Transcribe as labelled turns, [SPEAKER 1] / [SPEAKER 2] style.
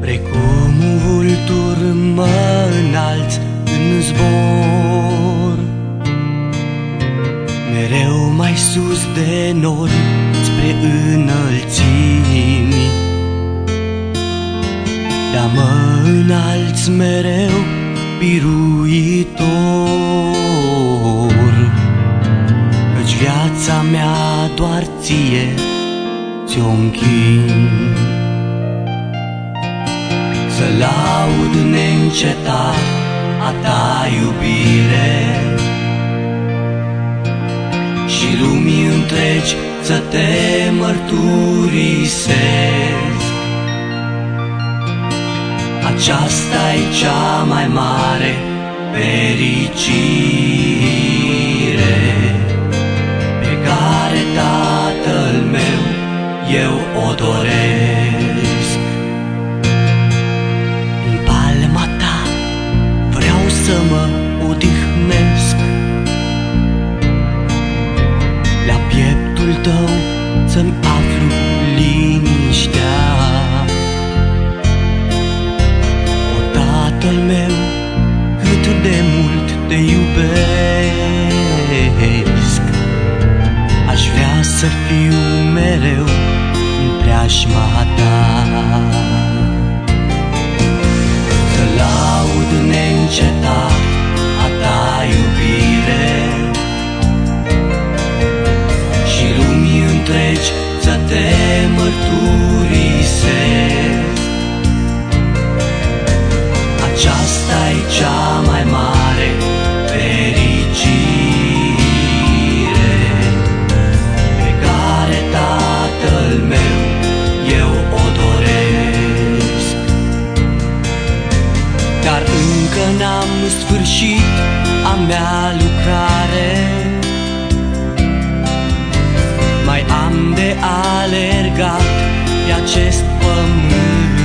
[SPEAKER 1] Precum un vultur mă înalți în zbor, mereu mai sus de nori, spre înălțimi. Dar mă înalți mereu, biruitor, căci viața mea doar ție ți-o închin. Să laud neîncetat a ta iubire și lumii întregi să te mărturisesc. Aceasta-i cea mai mare fericire pe care Tatăl meu eu o doresc. În palma ta vreau să mă odihnesc, la pieptul tău să-mi aflu liniștea. O, Tatăl meu, cât de mult te iubesc, aș vrea să fiu mereu în preajma ta. Să laud neîncetat a ta iubire și lumii întregi să te mărturisesc. Aceasta-i cea mai mare fericire pe care Tatăl meu eu o doresc. Dar încă n-am sfârșit a mea lucrare, mai am de alergat pe acest pământ.